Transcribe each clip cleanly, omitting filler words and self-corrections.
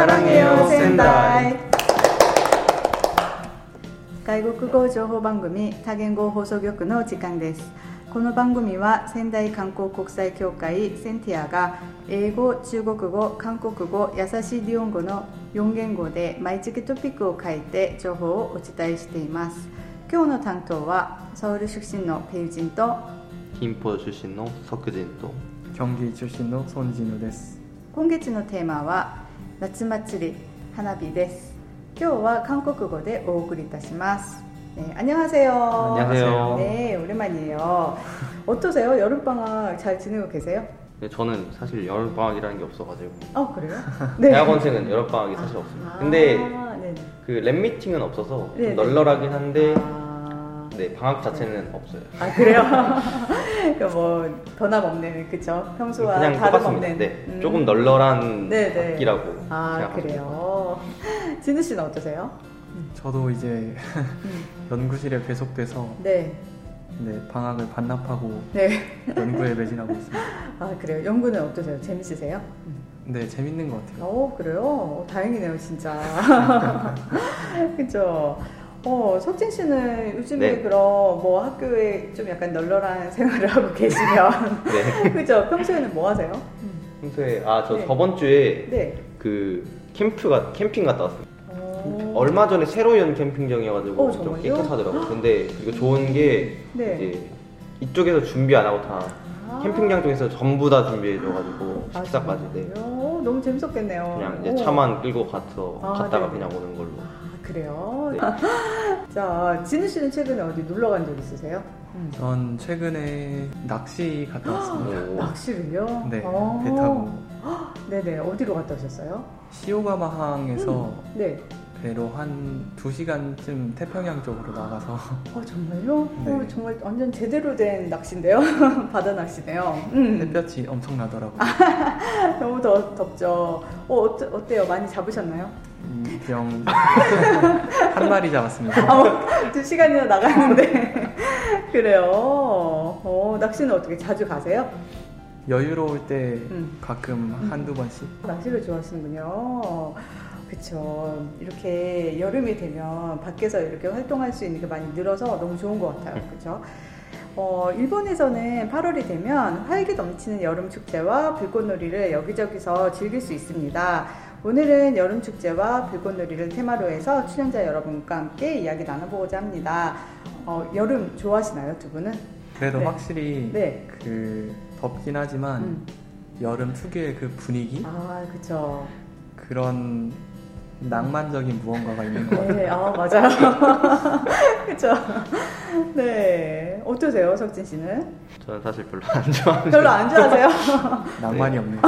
사랑해요仙台。外国語情報番組多言語放送局の時間です。この番組は仙台観光国際協会センティアが英語、中国語、韓国語、優しい日本語の4言語で毎月トピックを書いて情報をお伝えしています。今日の担当はソウル出身のペユジンと金浦出身のソクジンと 경기出身のソンジノです。 今月のテーマは夏祭り花火です。今日は韓国語でお送りいたします。안녕하세요. 안녕하세요. 네, 오랜만이에요. 어떠세요? 여름방학 잘 지내고 계세요? 네, 저는 사실 여름방학이라는 게 없어가지고. 그래요? 네. 대학원생은 여름방학이 사실 없습니다. 근데 네네. 그 랩미팅은 없어서 네네. 좀 널널하긴 한데 네, 방학 자체는 없어요. 그래요? 뭐 변함없네, 그쵸? 평소와 그냥 다름없는. 똑같습니다. 네, 조금 널널한 네네. 학기라고 생각합니다. 그래요. 진우 씨는 어떠세요? 저도 이제 연구실에 배속돼서 네, 방학을 반납하고 네. 연구에 매진하고 있습니다. 그래요? 연구는 어떠세요? 재밌으세요? 네, 재밌는 것 같아요. 그래요? 다행이네요, 진짜. 그쵸? 석진 씨는 요즘에 네. 그럼 뭐 학교에 좀 약간 널널한 생활을 하고 계시면 네. 그죠? 평소에는 뭐 하세요? 평소에 저 네. 저번 주에 네. 그 캠핑 갔다 왔습니다. 얼마 전에 새로 연 캠핑장이어가지고 좀 정말요? 깨끗하더라고요. 근데 이거 좋은 게 네. 이제 이쪽에서 준비 안 하고 다 캠핑장 쪽에서 전부 다 준비해줘가지고 식사까지. 네. 너무 재밌었겠네요. 그냥 이제 차만 끌고 갔다가 네. 그냥 오는 걸로. 그래요? 네. 자, 진우 씨는 최근에 어디 놀러 간 적 있으세요? 전 최근에 낚시 갔다 왔습니다. 오. 낚시를요? 네, 배 타고 네네, 어디로 갔다 오셨어요? 시오가마항에서 네. 배로 한 2시간쯤 태평양 쪽으로 나가서 정말요? 네. 정말 완전 제대로 된 낚시인데요? 바다 낚시네요. 햇볕이 엄청나더라고요. 너무 덥죠? 어때요? 많이 잡으셨나요? 그냥 한 마리 잡았습니다. 2시간이나 나갔는데 그래요? 낚시는 어떻게 자주 가세요? 여유로울 때 가끔 한두 번씩. 낚시를 좋아하시는군요. 그쵸. 이렇게 여름이 되면 밖에서 이렇게 활동할 수 있는 게 많이 늘어서 너무 좋은 것 같아요. 그쵸? 일본에서는 8월이 되면 활기 넘치는 여름 축제와 불꽃놀이를 여기저기서 즐길 수 있습니다. 오늘은 여름 축제와 불꽃놀이를 테마로 해서 출연자 여러분과 함께 이야기 나눠보고자 합니다. 여름 좋아하시나요, 두 분은? 그래도 네. 확실히 네. 덥긴 하지만 여름 특유의 그 분위기? 그쵸. 그런 낭만적인 무언가가 있는 것 같아요. 네, 맞아요. 그쵸. 네. 어떠세요, 석진 씨는? 저는 사실 별로 안 좋아합니다. 별로 안 좋아하세요? 낭만이 없네요.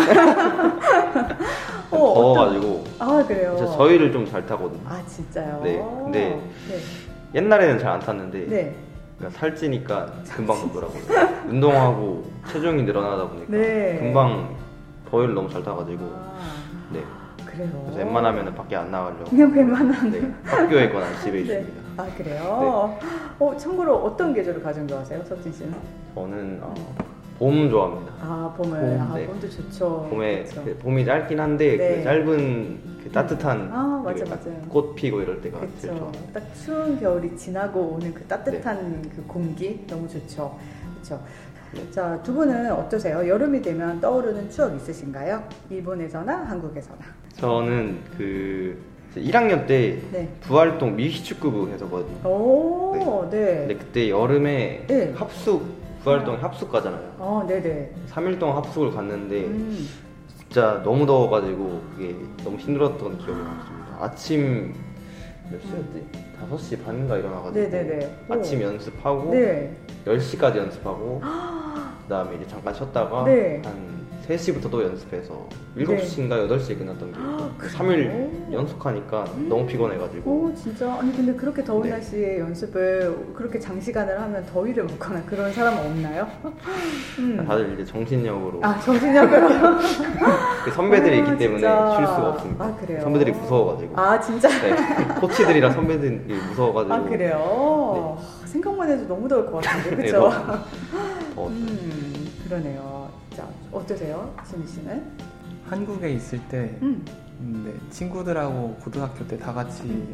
더워가지고. 그래요? 제가 저희를 좀 잘 타거든요. 진짜요? 네. 근데 네. 옛날에는 잘 안 탔는데 네. 그러니까 살찌니까 금방 덥더라고요. 운동하고 체중이 늘어나다 보니까 네. 금방 더위를 너무 잘 타가지고. 네. 그래요? 그래서 웬만하면 밖에 안 나가려고. 그냥 웬만하면. 네. 학교에 있거나 집에 있습니다. 그래요? 참고로 어떤 계절을 가장 좋아하세요, 석진 씨는? 저는 봄 좋아합니다. 봄을. 네. 봄도 좋죠. 봄에 그렇죠. 봄이 짧긴 한데 네. 그 짧은 그 따뜻한 맞아요. 꽃 피고 이럴 때가 제일 그렇죠. 좋아요. 딱 추운 겨울이 지나고 오는 그 따뜻한 그 공기 너무 좋죠. 그렇죠. 네. 자, 두 분은 어떠세요? 여름이 되면 떠오르는 추억 있으신가요? 일본에서나 한국에서나? 저는 그 1학년 때 네. 부활동 미희축구부 했었거든요. 오, 네. 근데 그때 여름에 네. 부활동 합숙 가잖아요. 네네. 3일 동안 합숙을 갔는데 진짜 너무 더워가지고 그게 너무 힘들었던 기억이 남습니다. 아침 몇 시였지? 5시 반인가 일어나가지고 네네네. 아침 연습하고 네. 10시까지 연습하고 그 다음에 이제 잠깐 쉬었다가 네. 한 3시부터 또 연습해서 7시인가 8시에 끝났던 기억이 3일 연속하니까 너무 피곤해가지고. 진짜? 아니 근데 그렇게 더운 네. 날씨에 연습을 그렇게 장시간을 하면 더위를 먹거나 그런 사람 없나요? 다들 이제 정신력으로 정신력으로? 그 선배들이 있기 때문에 진짜. 쉴 수가 없습니다. 그래요? 선배들이 무서워가지고. 진짜? 네. 코치들이랑 선배들이 무서워가지고. 그래요? 네. 생각만 해도 너무 더울 것 같은데, 네, 그쵸? 더웠어요. 그러네요. 자, 어떠세요, 진우 씨는? 한국에 있을 때 네, 친구들하고 고등학교 때 다 같이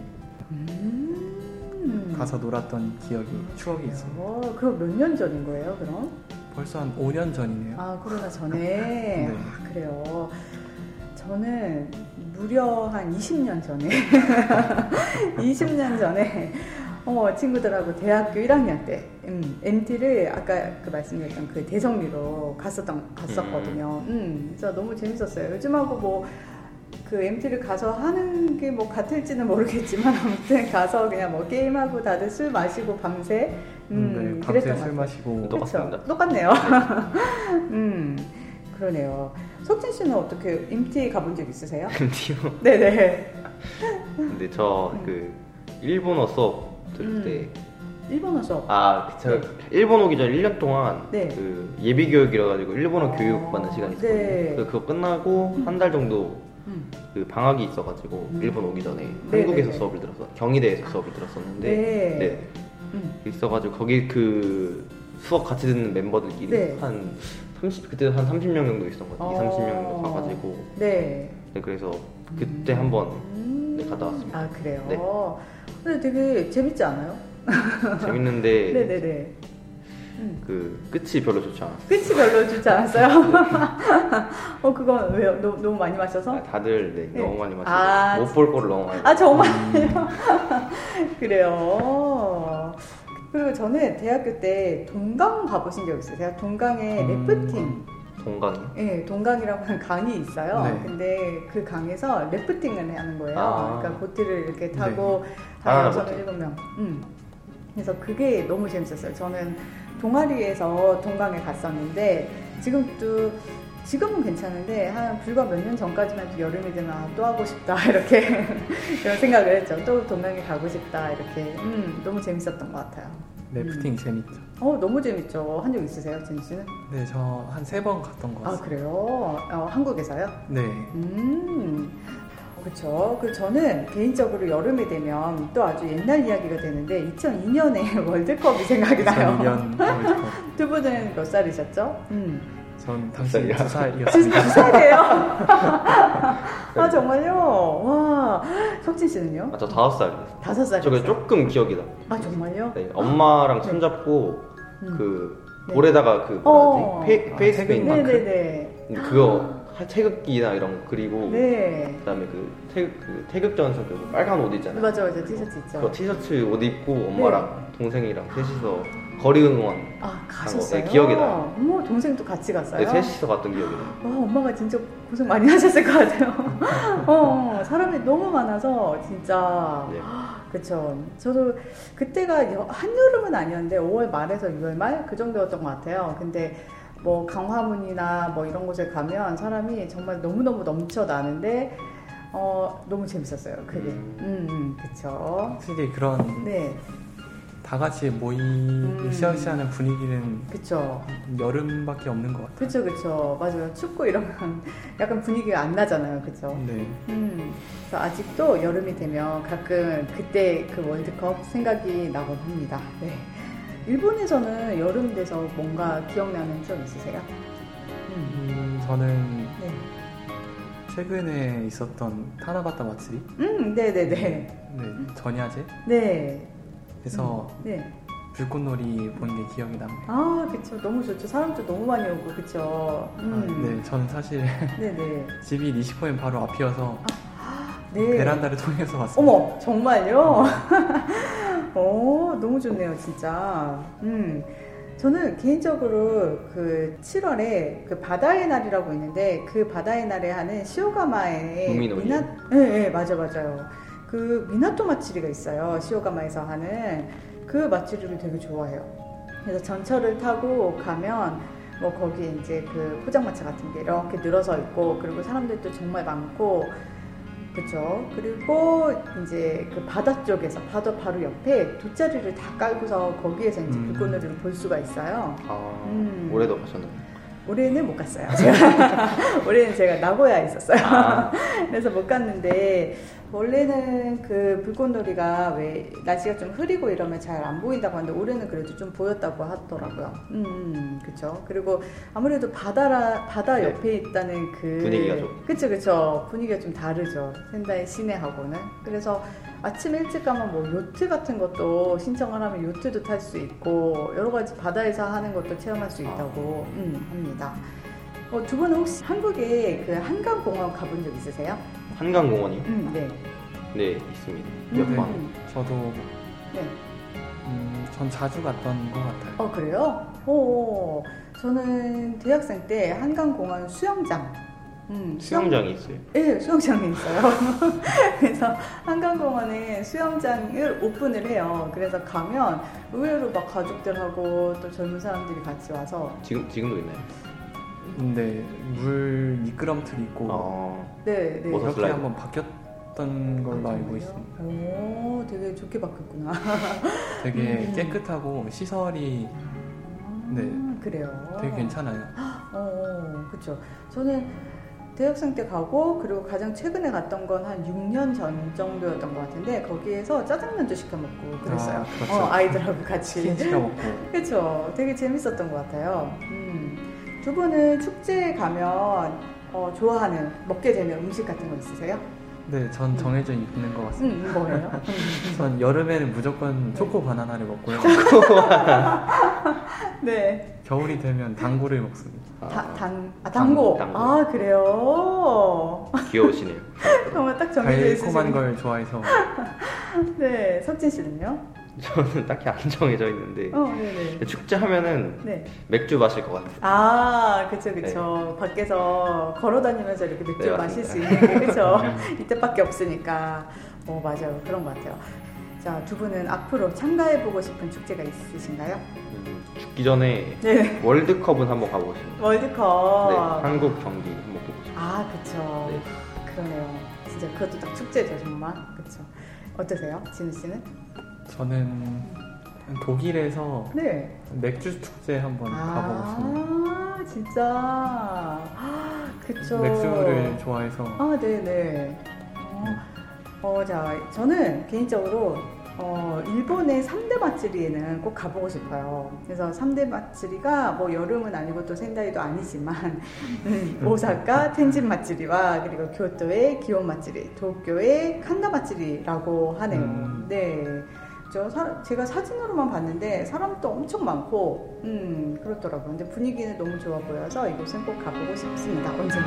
가서 놀았던 추억이 있어요. 그럼 몇 년 전인 거예요, 그럼? 벌써 한 5년 전이네요. 아, 코로나 전에? 네. 아, 그래요. 저는 무려 한 20년 전에 20년 전에 친구들하고 대학교 1학년 때 MT를 아까 그 말씀드렸던 그 대성리로 갔었거든요. 그래서 너무 재밌었어요. 요즘하고 뭐 그 MT를 가서 하는 게 뭐 같을지는 모르겠지만 아무튼 가서 그냥 뭐 게임하고 다들 술 마시고 밤새 네, 밤새 술 마시고 똑같습니다. 똑같네요. 그러네요. 석진 씨는 어떻게 MT 가본 적 있으세요? MT요? 네네. 근데 저 그 일본어 수업 들을 때 일본어 수업? 제가 일본 오기 전 1년 동안 네. 그 예비 교육이라 가지고 일본어 교육 받는 시간이 있었거든요. 네. 그래서 그거 끝나고 한 달 정도 그 방학이 있어가지고 일본 오기 전에 한국에서 수업을 들었어. 경희대에서 수업을 들었었는데 있어가지고 거기 그 수업 같이 듣는 멤버들끼리 한 30, 그때 한 30명 정도 있었던 것 같아요. 20, 30명 정도 가가지고 네, 그래서 그때 한번 갔다 왔습니다. 아, 그래요? 네. 근데 되게 재밌지 않아요? 재밌는데 네네네. 그 끝이 별로 좋지 않았어요. 끝이 별로 좋지 않았어요? 그건 왜요? 너무 많이 마셔서? 다들 너무 많이 마셔서 못 볼 거를 너무 많이 마셔서. 정말요? 그래요. 그리고 저는 대학교 때 동강 가보신 적 있으세요? 동강에 래프팅. 동강이요? 네, 동강이라고 하는 강이 있어요. 네. 근데 그 강에서 래프팅을 하는 거예요. 그러니까 보트를 이렇게 타고 네. 6명, 7명. 그래서 그게 너무 재밌었어요. 저는 동아리에서 동강에 갔었는데 지금은 괜찮은데 한 불과 몇 년 전까지만 해도 여름이 되면 또 하고 싶다 이렇게 이런 생각을 했죠. 또 동강에 가고 싶다 이렇게. 너무 재밌었던 것 같아요. 래프팅 재밌죠. 너무 재밌죠. 한 적 있으세요, 진 씨는? 네, 저 한 3번 갔던 것 같아요. 아, 그래요? 한국에서요? 네. 그렇죠. 저는 개인적으로 여름이 되면 또 아주 옛날 이야기가 되는데 2002년에 월드컵이 생각이 나요. 2002년 월드컵. 두 분은 몇 살이셨죠? 전 당시 2살이었습니다. 2살이에요? 아, 정말요? 와, 석진 씨는요? 저 5살이었어요. 5살이었어요? 저게 조금 기억이 나. 아, 정말요? 네, 엄마랑 손잡고 그 볼에다가 그 뭐지? 페이스 페인트 마크. 네네네. 그거 태극기나 이런 거 그리고 그다음에 그 태극전선 그 빨간 옷 있잖아요. 맞아 티셔츠 있죠. 그 티셔츠 옷 입고 엄마랑 동생이랑 셋이서 거리 응원 가셨어요? 네, 기억이 나요. 어머, 동생도 같이 갔어요? 네, 셋이서 갔던 기억이 나요. 와, 엄마가 진짜 고생 많이 하셨을 것 같아요. 사람이 너무 많아서 진짜. 네. 그쵸. 저도 그때가 한여름은 아니었는데 5월 말에서 6월 말 그 정도였던 것 같아요. 근데 뭐 강화문이나 뭐 이런 곳에 가면 사람이 정말 너무너무 넘쳐나는데 너무 재밌었어요. 그게. 그쵸. 확실히 그런 다 같이 으쌰으쌰하는 분위기는 그쵸. 여름밖에 없는 것 같아요. 그쵸. 맞아요. 춥고 이러면 약간 분위기가 안 나잖아요. 그쵸. 네. 그래서 아직도 여름이 되면 가끔 그때 그 월드컵 생각이 나곤 합니다. 네. 일본에서는 여름 돼서 뭔가 기억나는 추억 있으세요? 저는 최근에 있었던 타나바타 마츠리? 네네네. 네, 전야제? 네. 그래서 불꽃놀이 본 게 기억이 납니다. 아, 그쵸. 너무 좋죠. 사람도 너무 많이 오고, 그쵸. 네, 저는 사실 집이 니시코엔 바로 앞이어서 베란다를 통해서 왔습니다. 어머, 정말요? 너무 좋네요, 진짜. 저는 개인적으로 그 7월에 그 바다의 날이라고 있는데 그 바다의 날에 하는 시오가마에 네, 맞아요. 그 미나토 마츠리가 있어요. 시오가마에서 하는 그 마츠리를 되게 좋아해요. 그래서 전철을 타고 가면 뭐 거기 이제 그 포장마차 같은 게 이렇게 늘어서 있고 그리고 사람들도 정말 많고 그렇죠. 그리고 이제 그 바다 쪽에서 바다 바로 옆에 돗자리를 다 깔고서 거기에서 이제 불꽃놀이를 볼 수가 있어요. 올해도 가셨나요? 올해는 못 갔어요. 올해는 제가 나고야에 있었어요. 그래서 못 갔는데 원래는 그 불꽃놀이가 왜 날씨가 좀 흐리고 이러면 잘 안 보인다고 하는데 올해는 그래도 좀 보였다고 하더라고요. 그렇죠. 그리고 아무래도 바다 옆에 있다는 그 분위기가 좀 그쵸 분위기가 좀 다르죠.仙台 시내하고는. 그래서 아침 일찍 가면 뭐 요트 같은 것도 신청을 하면 요트도 탈 수 있고 여러 가지 바다에서 하는 것도 체험할 수 있다고 합니다. 두 분은 혹시 한국에 그 한강공원 가본 적 있으세요? 한강공원이요? 네. 네, 있습니다. 몇 번. 저도 네. 전 자주 갔던 것 같아요. 그래요? 저는 대학생 때 한강공원 수영장. 수영장이 있어요? 네, 수영장이 있어요. 그래서 한강공원에 수영장을 오픈을 해요. 그래서 가면 의외로 막 가족들하고 또 젊은 사람들이 같이 와서 지금도 있나요? 근데 물 미끄럼틀이 있고 네. 그렇게 한번 바뀌었던 걸로 알고 있습니다. 오, 되게 좋게 바뀌었구나. 되게 깨끗하고 시설이 그래요. 되게 괜찮아요. 그렇죠. 저는 대학생 때 가고 그리고 가장 최근에 갔던 건 한 6년 전 정도였던 것 같은데 거기에서 짜장면도 시켜 먹고 그랬어요. 그렇죠. 아이들하고 같이 시켜 먹고. 그렇죠. 되게 재밌었던 것 같아요. 두 분은 축제에 가면 좋아하는 먹게 되는 음식 같은 거 있으세요? 네, 전 정해져 있는 것 같습니다. 뭐예요? 전 여름에는 무조건 초코 바나나를 먹고요. 네. 겨울이 되면 당구를 먹습니다. 당고. 당고. 그래요? 귀여우시네요. 정말 딱 정해져 있으시네요. 달콤한 걸 좋아해서. 네, 석진 씨는요? 저는 딱히 안 정해져 있는데 네네. 축제 하면은 맥주 마실 것 같아요. 그쵸. 네. 밖에서 걸어다니면서 이렇게 맥주 마실 수 맞습니다. 있는 게 그쵸. 이때밖에 없으니까. 맞아요. 그런 것 같아요. 자, 두 분은 앞으로 참가해보고 싶은 축제가 있으신가요? 죽기 전에 월드컵은 한번 가보고 싶습니다. 월드컵. 네, 한국 경기 한번 보고 싶습니다. 그쵸. 네. 그러네요. 진짜 그것도 딱 축제죠, 정말. 그쵸. 어떠세요, 진우 씨는? 저는 독일에서 맥주 축제 한번 가보고 싶습니다. 진짜. 그쵸. 맥주를 좋아해서. 네네. 자, 저는 개인적으로 일본의 3대 마츠리에는 꼭 가보고 싶어요. 그래서 3대 마츠리가 뭐 여름은 아니고 또仙台도 아니지만 오사카 텐진 마츠리와 그리고 교토의 기온 마츠리, 도쿄의 칸다 마츠리라고 하네요. 네. 제가 사진으로만 봤는데 사람도 엄청 많고 그렇더라고요. 근데 분위기는 너무 좋아 보여서 이곳은 꼭 가보고 싶습니다. 언젠가.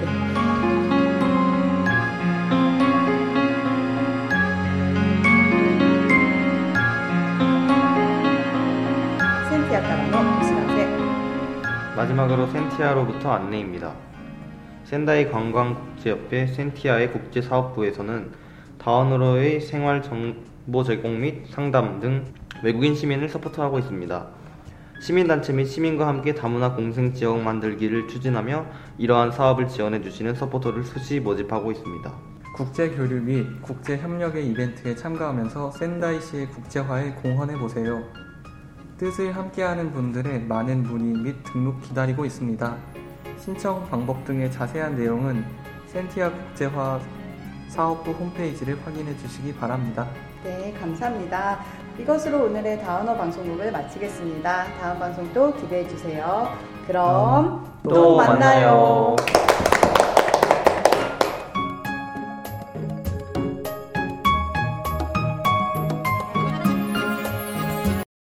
센티아からのお知らせ. 마지막으로 센티아로부터 안내입니다.仙台 관광국제협회 센티아의 국제사업부에서는 다원으로의 생활 정보 제공 및 상담 등 외국인 시민을 서포트하고 있습니다. 시민단체 및 시민과 함께 다문화 공생지역 만들기를 추진하며 이러한 사업을 지원해주시는 서포터를 수시 모집하고 있습니다. 국제교류 및 국제협력의 이벤트에 참가하면서仙台시의 국제화에 공헌해보세요. 뜻을 함께하는 분들의 많은 문의 및 등록 기다리고 있습니다. 신청 방법 등의 자세한 내용은 센티아 국제화 사업부 홈페이지를 확인해 주시기 바랍니다. 네, 감사합니다. 이것으로 오늘의 다은어 방송국을 마치겠습니다. 다음 방송도 기대해 주세요. 그럼 또 만나요.